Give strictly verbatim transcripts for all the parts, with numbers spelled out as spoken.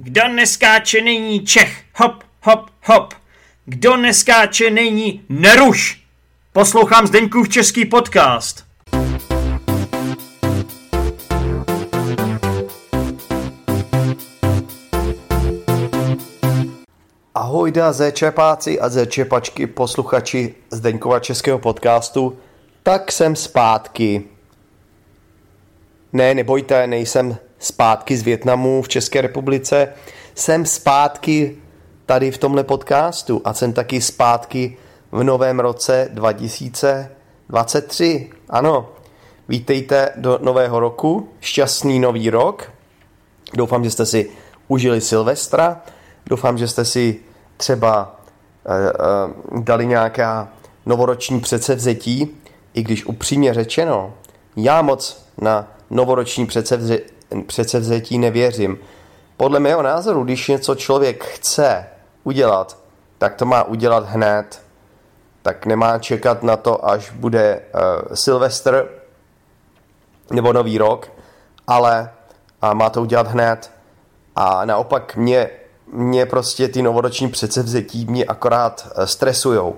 Kdo neskáče, není Čech. Hop, hop, hop. Kdo neskáče, není Neruš. Poslouchám Zdeňkův český podcast. Ahojda zéčepáci a zéčepačky, posluchači Zdeňkova českého podcastu. Tak jsem zpátky. Ne, nebojte, nejsem zpátky z Vietnamu v České republice. Jsem zpátky tady v tomhle podcastu a jsem taky zpátky v novém roce dva tisíce dvacet tři. Ano, vítejte do nového roku, šťastný nový rok. Doufám, že jste si užili Silvestra. Doufám, že jste si třeba uh, uh, dali nějaká novoroční předsevzetí, i když upřímně řečeno, já moc na novoroční předsevze, předsevzetí nevěřím. Podle mého názoru, když něco člověk chce udělat, tak to má udělat hned. Tak nemá čekat na to, až bude uh, Silvestr nebo Nový rok, ale uh, má to udělat hned. A naopak mě mě prostě ty novoroční předsevzetí mě akorát stresujou.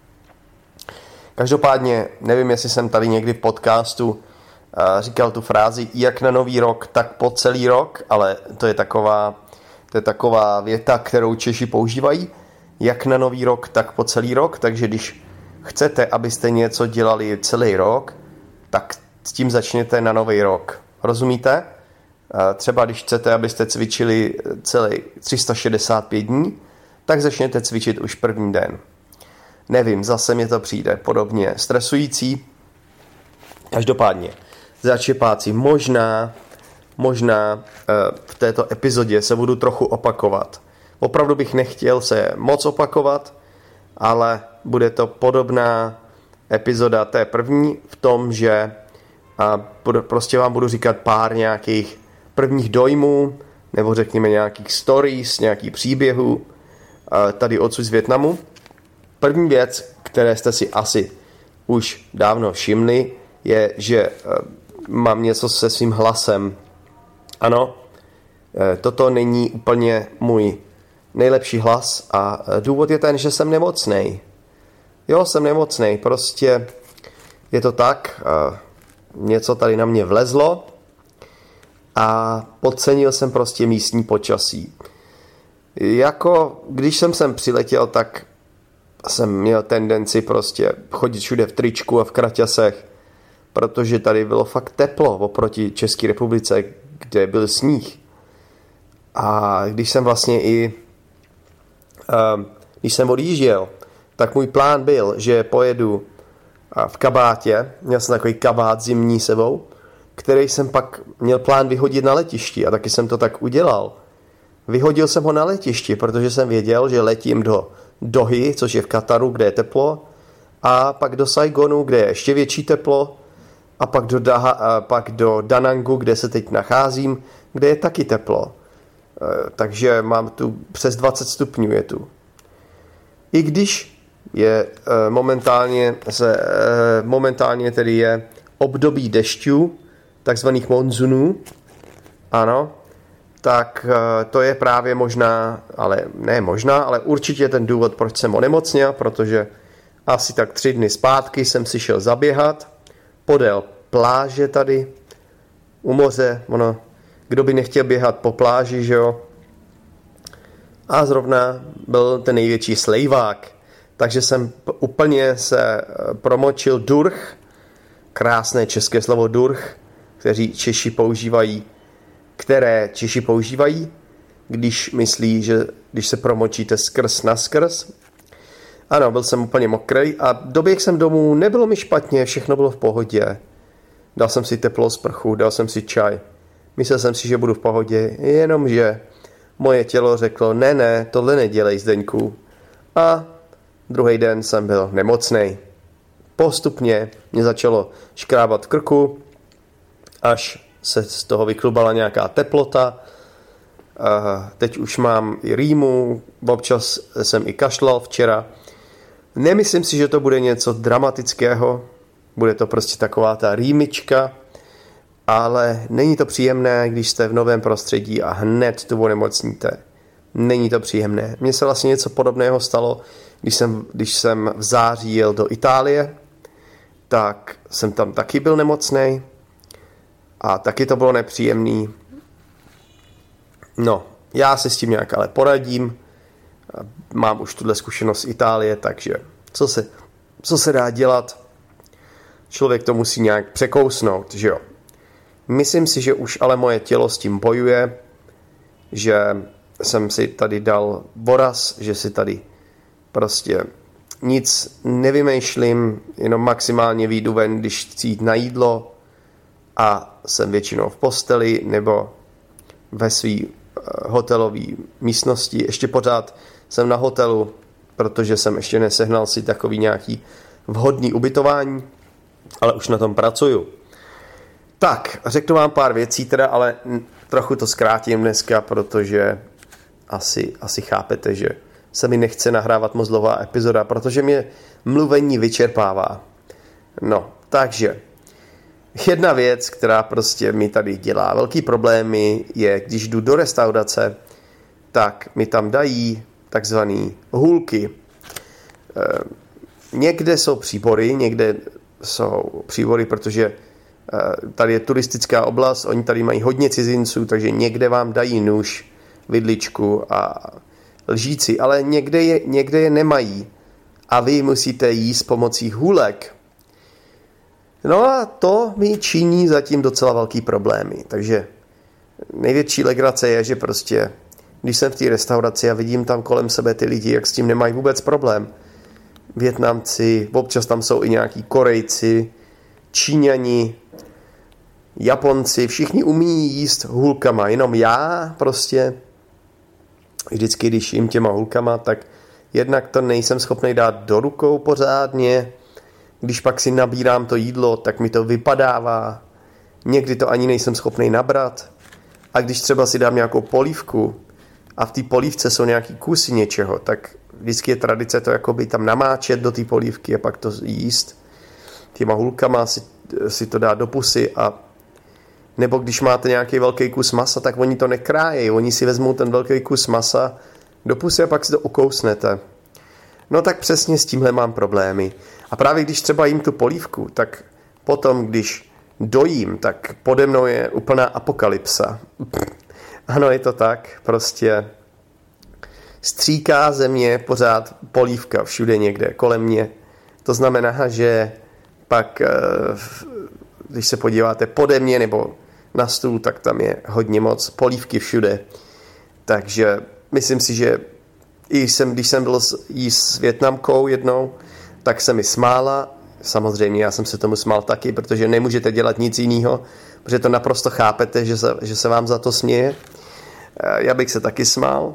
Každopádně, nevím, jestli jsem tady někdy v podcastu říkal tu frázi jak na nový rok, tak po celý rok, ale to je taková, to je taková věta, kterou Češi používají. Jak na nový rok, tak po celý rok, takže když chcete, abyste něco dělali celý rok, tak s tím začněte na nový rok. Rozumíte? Třeba když chcete, abyste cvičili celý tři sta šedesát pět dní, tak začněte cvičit už první den. Nevím, zase mě to přijde podobně stresující. Každopádně, začepáci, možná, možná v této epizodě se budu trochu opakovat. Opravdu bych nechtěl se moc opakovat, ale bude to podobná epizoda té první v tom, že prostě vám budu říkat pár nějakých prvních dojmů, nebo řekněme nějakých stories, nějakých příběhů tady odsud z Vietnamu. První věc, které jste si asi už dávno všimli, je, že mám něco se svým hlasem. Ano, toto není úplně můj nejlepší hlas a důvod je ten, že jsem nemocnej. Jo, jsem nemocnej, prostě je to tak, něco tady na mě vlezlo, a podcenil jsem prostě místní počasí. Jako, když jsem sem přiletěl, tak jsem měl tendenci prostě chodit všude v tričku a v kraťasech, protože tady bylo fakt teplo oproti České republice, kde byl sníh. A když jsem vlastně i když jsem odjížděl, tak můj plán byl, že pojedu v kabátě, měl jsem takový kabát zimní sebou, který jsem pak měl plán vyhodit na letišti a taky jsem to tak udělal. Vyhodil jsem ho na letišti, protože jsem věděl, že letím do Dohy, což je v Kataru, kde je teplo, a pak do Saigonu, kde je ještě větší teplo, a pak do, Daha, a pak do Danangu, kde se teď nacházím, kde je taky teplo. E, takže mám tu přes dvacet stupňů je tu. I když je e, momentálně, se, e, momentálně tedy je období dešťů, takzvaných monzunů, ano, tak to je právě možná, ale ne možná, ale určitě ten důvod, proč jsem onemocněl, protože asi tak tři dny zpátky jsem si šel zaběhat podél pláže tady u moře, ono, kdo by nechtěl běhat po pláži, že jo? A zrovna byl ten největší slejvák, takže jsem úplně se promočil durch, krásné české slovo durch, kteří Češi používají, které Češi používají, když myslí, že když se promočíte skrz na skrz. Ano, byl jsem úplně mokrý a doběh jsem domů, nebylo mi špatně, všechno bylo v pohodě. Dal jsem si teplou sprchu, dal jsem si čaj. Myslel jsem si, že budu v pohodě, jenomže moje tělo řeklo, ne, ne, tohle nedělej, Zdeňku. A druhý den jsem byl nemocnej. Postupně mě začalo škrábat krku, až se z toho vyklubala nějaká teplota. Teď už mám i rýmu, občas jsem i kašlal včera. Nemyslím si, že to bude něco dramatického, bude to prostě taková ta rýmička ale není to příjemné, když jste v novém prostředí a hned tu onemocníte. Není to příjemné. Mně se vlastně něco podobného stalo, když jsem, když jsem v září jel do Itálie, tak jsem tam taky byl nemocnej a taky to bylo nepříjemný. No, já se s tím nějak ale poradím. Mám už tuhle zkušenost z Itálie, takže co se, co se dá dělat? Člověk to musí nějak překousnout, že jo? Myslím si, že už ale moje tělo s tím bojuje, že jsem si tady dal voraz, že si tady prostě nic nevymýšlím, jenom maximálně vyjdu ven, když chci jít na jídlo a jsem většinou v posteli nebo ve své hotelové místnosti. Ještě pořád jsem na hotelu, protože jsem ještě nesehnal si takový nějaký vhodný ubytování, ale už na tom pracuju. Tak, řeknu vám pár věcí teda, ale trochu to zkrátím dneska, protože asi, asi chápete, že se mi nechce nahrávat moc dlouhá epizoda, protože mě mluvení vyčerpává. No, takže jedna věc, která prostě mi tady dělá velký problémy, je, když jdu do restaurace, tak mi tam dají takzvaný hůlky. E, někde jsou příbory, někde jsou příbory, protože e, tady je turistická oblast, oni tady mají hodně cizinců, takže někde vám dají nůž, vidličku a lžíci, ale někde je, někde je nemají a vy musíte jíst pomocí hůlek. No a to mi činí zatím docela velký problémy, takže největší legrace je, že prostě když jsem v té restauraci a vidím tam kolem sebe ty lidi, jak s tím nemají vůbec problém. Vietnamci, občas tam jsou i nějaký Korejci, Číňani, Japonci, všichni umí jíst hůlkama, jenom já prostě vždycky, když jim těma hůlkama, tak jednak to nejsem schopný dát do rukou pořádně, když pak si nabírám to jídlo, tak mi to vypadává, někdy to ani nejsem schopný nabrat a když třeba si dám nějakou polívku a v té polívce jsou nějaký kusy něčeho, tak vždycky je tradice to jakoby tam namáčet do té polívky a pak to jíst těma hůlkama, si, si to dát do pusy a nebo když máte nějaký velký kus masa, tak oni to nekrájejí. Oni si vezmou ten velký kus masa do pusy a pak si to ukousnete. No tak přesně s tímhle mám problémy. A právě když třeba jím tu polívku, tak potom, když dojím, tak pode mnou je úplná apokalypsa. Ano, je to tak. Prostě stříká ze mě pořád polívka všude někde kolem mě. To znamená, že pak, když se podíváte pode mě nebo na stůl, tak tam je hodně moc polívky všude. Takže myslím si, že i jsem, když jsem byl jíst s Vietnamkou jednou, tak se mi smála. Samozřejmě já jsem se tomu smál taky, protože nemůžete dělat nic jiného, protože to naprosto chápete, že se, že se vám za to směje. Já bych se taky smál.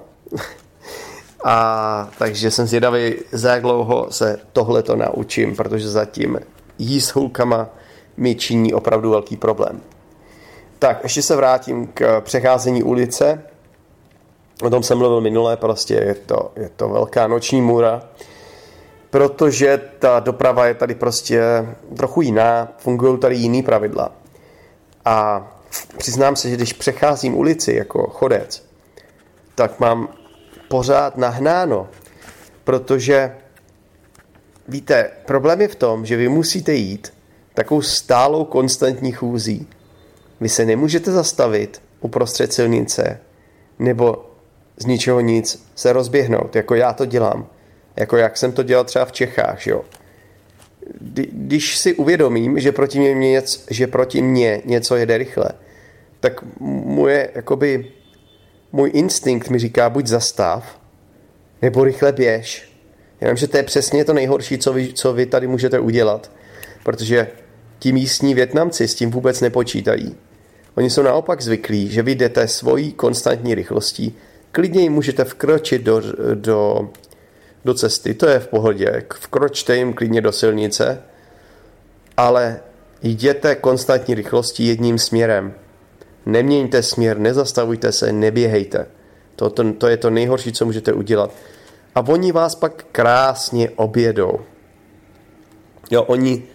A takže jsem zvědavý, za jak dlouho se tohleto naučím, protože zatím jíst hůlkama mi činí opravdu velký problém. Tak, ještě se vrátím k přecházení ulice. O tom jsem mluvil minule, prostě je to, je to velká noční můra, protože ta doprava je tady prostě trochu jiná, fungují tady jiný pravidla. A přiznám se, že když přecházím ulici jako chodec, tak mám pořád nahnáno, protože víte, problém je v tom, že vy musíte jít takovou stálou konstantní chůzí. Vy se nemůžete zastavit uprostřed silnice nebo z ničeho nic se rozběhnout, jako já to dělám. Jako jak jsem to dělal třeba v Čechách, jo. Když si uvědomím, že proti mě, něco, že proti mě něco jede rychle, tak moje, jakoby, můj instinkt mi říká buď zastav, nebo rychle běž. Já vím, že to je přesně to nejhorší, co vy, co vy tady můžete udělat, protože ti místní Vietnamci s tím vůbec nepočítají. Oni jsou naopak zvyklí, že vy jdete svojí konstantní rychlostí, klidně jim můžete vkročit do, do, do cesty, to je v pohodě, vkročte jim klidně do silnice, ale jděte konstantní rychlostí jedním směrem. Neměňte směr, nezastavujte se, neběhejte. To, to, to je to nejhorší, co můžete udělat. A oni vás pak krásně objedou. Jo, oni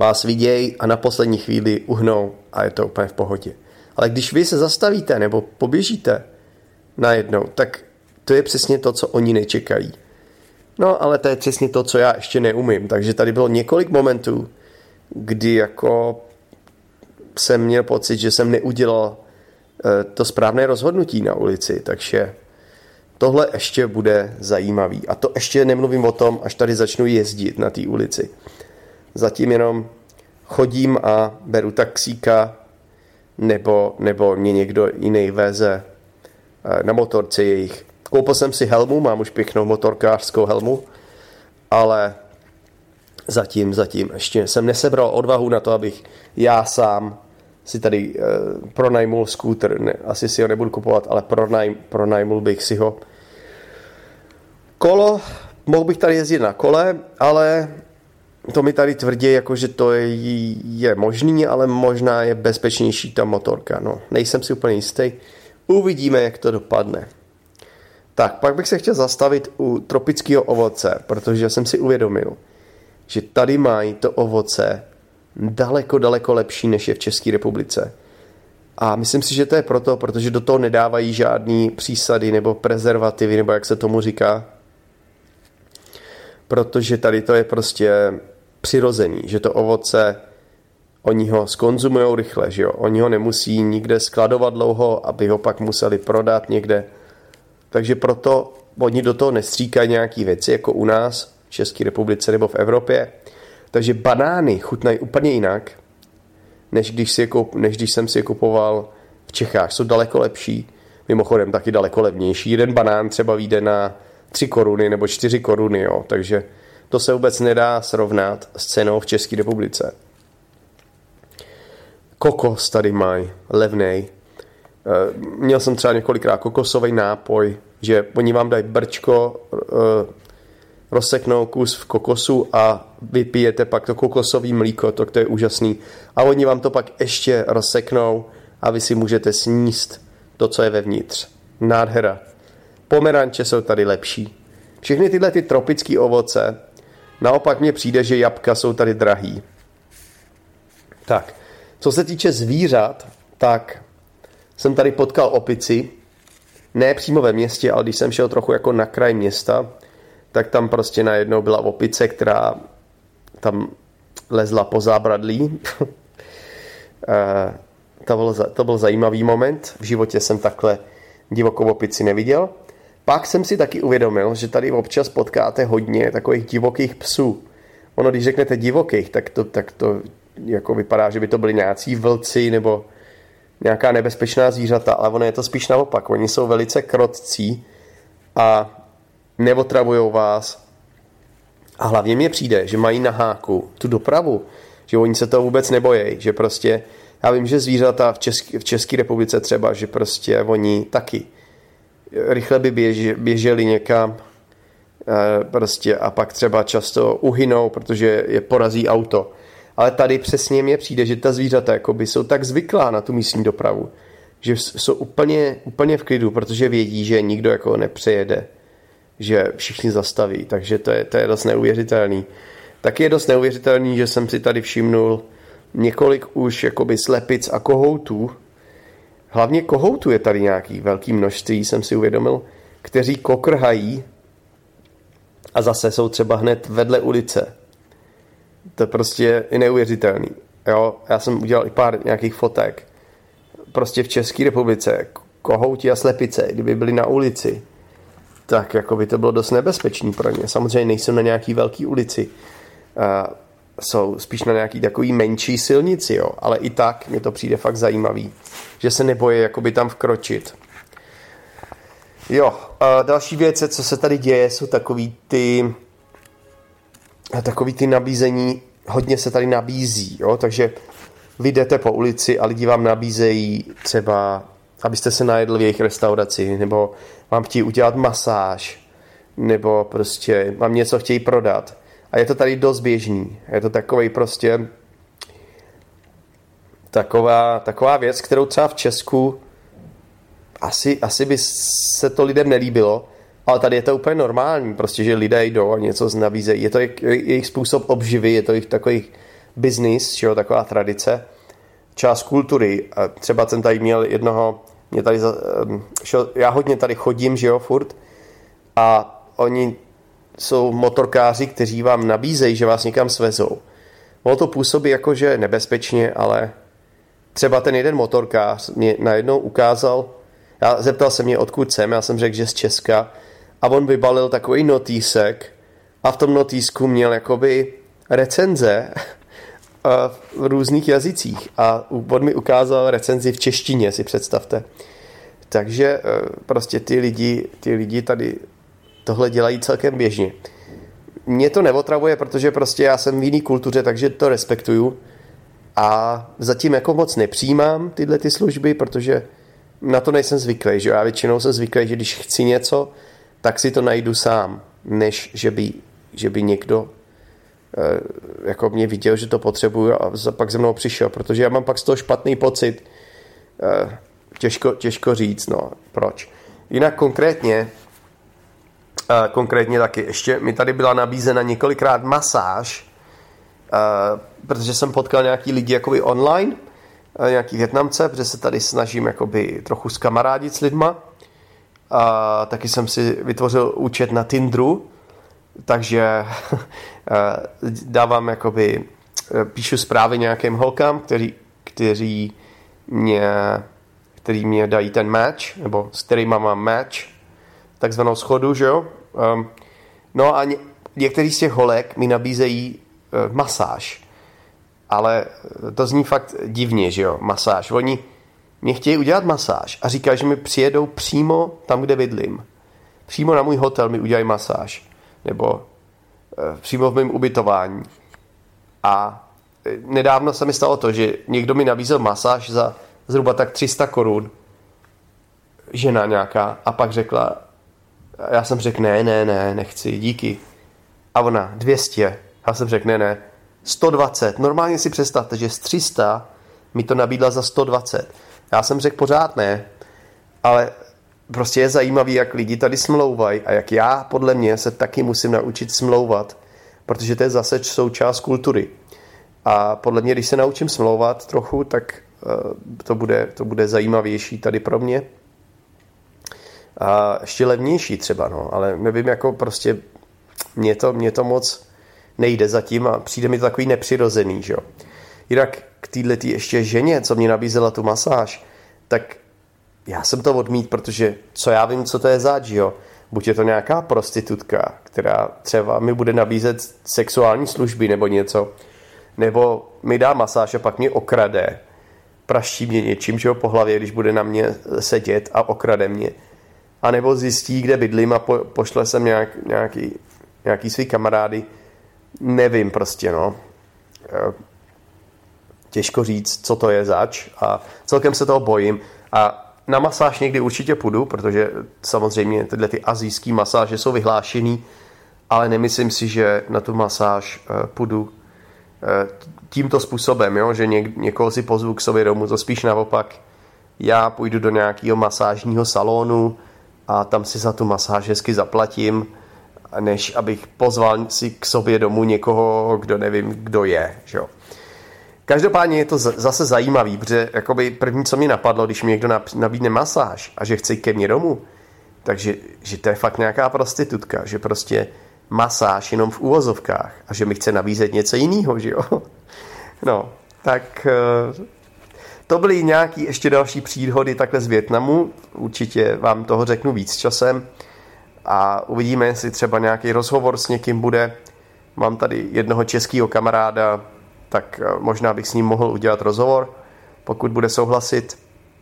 vás vidějí a na poslední chvíli uhnou a je to úplně v pohodě. Ale když vy se zastavíte nebo poběžíte najednou, tak to je přesně to, co oni nečekají. No, ale to je přesně to, co já ještě neumím. Takže tady bylo několik momentů, kdy jako jsem měl pocit, že jsem neudělal to správné rozhodnutí na ulici, takže tohle ještě bude zajímavý. A to ještě nemluvím o tom, až tady začnu jezdit na té ulici. Zatím jenom chodím a beru taxíka, nebo, nebo mě někdo jiný veze na motorce jejich. Koupil jsem si helmu, mám už pěknou motorkářskou helmu, ale zatím, zatím ještě jsem nesebral odvahu na to, abych já sám si tady eh, pronajmul skútr. Ne, asi si ho nebudu kupovat, ale pronajm, pronajmul bych si ho. Kolo, mohl bych tady jezdit na kole, ale to mi tady tvrdí, jako, že to je, je možný, ale možná je bezpečnější ta motorka. No, nejsem si úplně jistý. Uvidíme, jak to dopadne. Tak, pak bych se chtěl zastavit u tropického ovoce, protože jsem si uvědomil, že tady mají to ovoce daleko, daleko lepší, než je v České republice. A myslím si, že to je proto, protože do toho nedávají žádný přísady nebo prezervativy, nebo jak se tomu říká. Protože tady to je prostě přirozený, že to ovoce, oni ho skonzumujou rychle, že jo? Oni ho nemusí nikde skladovat dlouho, aby ho pak museli prodat někde. Takže proto oni do toho nestříkají nějaký věci, jako u nás v České republice nebo v Evropě. Takže banány chutnají úplně jinak, než když, si je koup, než když jsem si je kupoval v Čechách. Jsou daleko lepší, mimochodem taky daleko levnější. Jeden banán třeba vyjde na tři koruny nebo čtyři koruny, jo. Takže to se vůbec nedá srovnat s cenou v České republice. Kokos tady mají, levnej. Měl jsem třeba několikrát kokosový nápoj, že oni vám dají brčko, rozseknou kus v kokosu a vypijete pak to kokosové mlíko, to, to je úžasný. A oni vám to pak ještě rozseknou a vy si můžete sníst to, co je vevnitř. Nádhera. Pomeranče jsou tady lepší. Všechny tyhle ty tropické ovoce, naopak mně přijde, že jabka jsou tady drahý. Tak, co se týče zvířat, tak jsem tady potkal opici, ne přímo ve městě, ale když jsem šel trochu jako na kraj města, tak tam prostě najednou byla opice, která tam lezla po zábradlí. to, byl, to byl zajímavý moment. V životě jsem takhle divokou opici neviděl. Pak jsem si taky uvědomil, že tady občas potkáte hodně takových divokých psů. Ono, když řeknete divokých, tak to, tak to jako vypadá, že by to byli nějací vlci nebo nějaká nebezpečná zvířata, ale ono je to spíš naopak. Oni jsou velice krotcí a neotravujou vás. A hlavně mně přijde, že mají na háku tu dopravu, že oni se toho vůbec nebojí, že prostě, já vím, že zvířata v České, v České republice třeba, že prostě oni taky rychle by běž, běželi někam prostě a pak třeba často uhynou, protože je porazí auto. Ale tady přesně mně přijde, že ta zvířata jakoby jsou tak zvyklá na tu místní dopravu, že jsou úplně, úplně v klidu, protože vědí, že nikdo jako nepřejede, že všichni zastaví, takže to je, to je dost neuvěřitelný. Taky je dost neuvěřitelný, že jsem si tady všimnul několik už jakoby slepic a kohoutů. Hlavně kohoutů je tady nějaký velký množství, jsem si uvědomil, kteří kokrhají a zase jsou třeba hned vedle ulice. To prostě je neuvěřitelný. Jo? Já jsem udělal i pár nějakých fotek. Prostě v České republice kohouti a slepice, kdyby byli na ulici, tak jako by to bylo dost nebezpečný pro ně. Samozřejmě nejsou na nějaký velký ulici. Uh, jsou spíš na nějaký takový menší silnici, jo. Ale i tak mi to přijde fakt zajímavý, že se nebojí jakoby tam vkročit. Jo, uh, další věc, co se tady děje, jsou takový ty takový ty nabízení, hodně se tady nabízí, jo. Takže vy jdete po ulici a lidi vám nabízejí třeba, abyste se najedli v jejich restauraci, nebo vám chtějí udělat masáž, nebo prostě vám něco chtějí prodat. A je to tady dost běžný. Je to takovej prostě taková, taková věc, kterou třeba v Česku asi, asi by se to lidem nelíbilo, ale tady je to úplně normální, prostě, že lidé jdou a něco nabízejí. Je to jejich způsob obživy, je to jejich takový business, že jo, taková tradice, část kultury. A třeba jsem tady měl jednoho, mě tady, šel, já hodně tady chodím, že jo, furt, a oni jsou motorkáři, kteří vám nabízejí, že vás někam svezou. Ono to působí jako, že nebezpečně, ale třeba ten jeden motorkář mě najednou ukázal, já zeptal se mě, odkud jsem, já jsem řekl, že z Česka, a on vybalil takový notýsek a v tom notýsku měl jakoby recenze v různých jazycích a on mi ukázal recenzi v češtině, si představte. Takže prostě ty lidi, ty lidi tady tohle dělají celkem běžně. Mě to neotravuje, protože prostě já jsem v jiný kultuře, takže to respektuju a zatím jako moc nepřijímám tyhle ty služby, protože na to nejsem zvyklý, že já většinou jsem zvyklý, že když chci něco, tak si to najdu sám, než že by, že by někdo eh, jako mě viděl, že to potřebuju a pak ze mnou přišel, protože já mám pak z toho špatný pocit. Eh, těžko, těžko říct, no, proč. Jinak konkrétně, eh, konkrétně taky ještě mi tady byla nabízena několikrát masáž, eh, protože jsem potkal nějaký lidi jakoby online, eh, nějaký Vietnamce, protože se tady snažím jakoby trochu zkamarádit s lidma. A taky jsem si vytvořil účet na Tinderu, takže dávám jakoby, píšu zprávy nějakým holkám, kteří, kteří, mě, kteří mě dají ten match, nebo s kterýma mám match, takzvanou schodu, že jo. No a ně, některý z těch holek mi nabízejí masáž, ale to zní fakt divně, že jo, masáž. Oni mě chtějí udělat masáž a říkají, že mi přijedou přímo tam, kde bydlím. Přímo na můj hotel mi udělají masáž. Nebo e, přímo v mém ubytování. A e, nedávno se mi stalo to, že někdo mi nabízel masáž za zhruba tak tři sta korun. Žena nějaká. A pak řekla, já jsem řekl, ne, ne, ne, nechci, díky. A ona, dvě stě. Já jsem řekl, ne, ne, sto dvacet. Normálně si představte, že z tři sta mi to nabídla za sto dvacet. Já jsem řekl pořád ne, ale prostě je zajímavý, jak lidi tady smlouvají a jak já podle mě se taky musím naučit smlouvat, protože to je zase součást kultury. A podle mě, když se naučím smlouvat trochu, tak to bude, to bude zajímavější tady pro mě. A ještě levnější třeba, no, ale nevím, jako prostě mě to, mě to moc nejde zatím a přijde mi to takový nepřirozený, že jo. Jinak k této ještě ženě, co mě nabízela tu masáž, tak já jsem to odmít, protože co já vím, co to je zač, jo. Buď je to nějaká prostitutka, která třeba mi bude nabízet sexuální služby nebo něco, nebo mi dá masáž a pak mě okrade, praští mě něčím, že jo, po hlavě, když bude na mě sedět a okrade mě. A nebo zjistí, kde bydlím a po, pošle sem nějak, nějaký, nějaký svý kamarády. Nevím prostě, no. Těžko říct, co to je zač a celkem se toho bojím. A na masáž někdy určitě půjdu, protože samozřejmě tyhle ty asijský masáže jsou vyhlášený, ale nemyslím si, že na tu masáž půjdu tímto způsobem, jo? Že něk- někoho si pozvu k sobě domů, to spíš naopak. Já půjdu do nějakého masážního salonu a tam si za tu masáž hezky zaplatím, než abych pozval si k sobě domů někoho, kdo nevím, kdo je. Že? Každopádně je to zase zajímavý, protože jakoby první, co mi napadlo, když mi někdo nabídne masáž a že chce ke mně domů, takže že to je fakt nějaká prostitutka, že prostě masáž jenom v uvozovkách a že mi chce nabízet něco jiného, že jo? No, tak to byly nějaký ještě další příhody takhle z Vietnamu, určitě vám toho řeknu víc časem a uvidíme, jestli třeba nějaký rozhovor s někým bude. Mám tady jednoho českého kamaráda, tak možná bych s ním mohl udělat rozhovor, pokud bude souhlasit.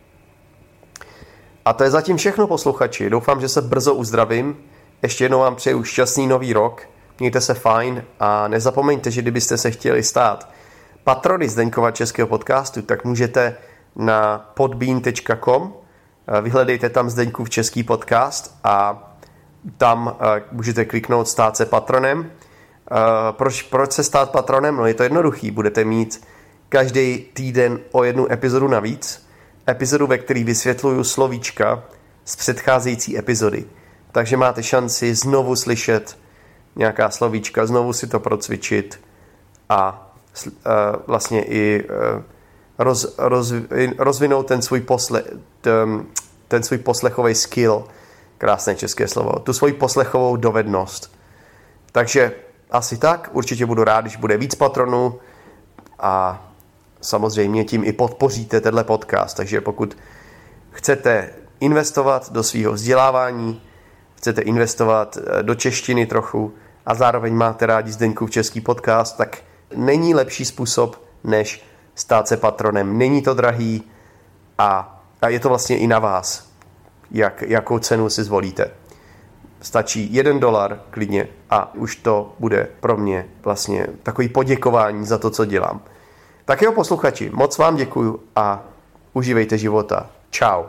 A to je zatím všechno, posluchači. Doufám, že se brzo uzdravím. Ještě jednou vám přeju šťastný nový rok. Mějte se fajn a nezapomeňte, že kdybyste se chtěli stát patrony Zdeňkova českého podcastu, tak můžete na podbean tečka com, vyhledejte tam Zdeňkův český podcast a tam můžete kliknout stát se patronem. Proč, proč se stát patronem? No je to jednoduchý. Budete mít každý týden o jednu epizodu navíc. Epizodu, ve které vysvětluju slovíčka z předcházející epizody. Takže máte šanci znovu slyšet nějaká slovíčka, znovu si to procvičit a vlastně i roz, roz, rozvinout ten svůj, posle, ten, ten svůj poslechový skill, krásné české slovo, tu svoji poslechovou dovednost. Takže asi tak, určitě budu rád, když bude víc patronů a samozřejmě tím i podpoříte tenhle podcast. Takže pokud chcete investovat do svého vzdělávání, chcete investovat do češtiny trochu a zároveň máte rádi Zdeňkův český podcast, tak není lepší způsob, než stát se patronem. Není to drahý a, a je to vlastně i na vás, jak, jakou cenu si zvolíte. Stačí jeden dolar klidně a už to bude pro mě vlastně takový poděkování za to, co dělám. Tak jo, posluchači, moc vám děkuju a užívejte života. Čau.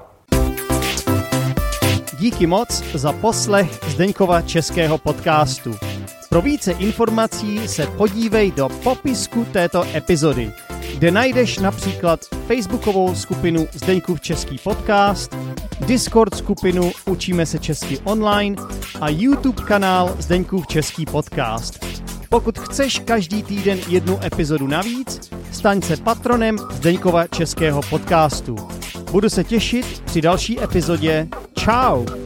Díky moc za poslech Zdeňkova českého podcastu. Pro více informací se podívej do popisku této epizody, kde najdeš například facebookovou skupinu Zdeňkův český podcast, Discord skupinu Učíme se česky online a YouTube kanál Zdeňkův český podcast. Pokud chceš každý týden jednu epizodu navíc, staň se patronem Zdeňkova českého podcastu. Budu se těšit při další epizodě. Čau!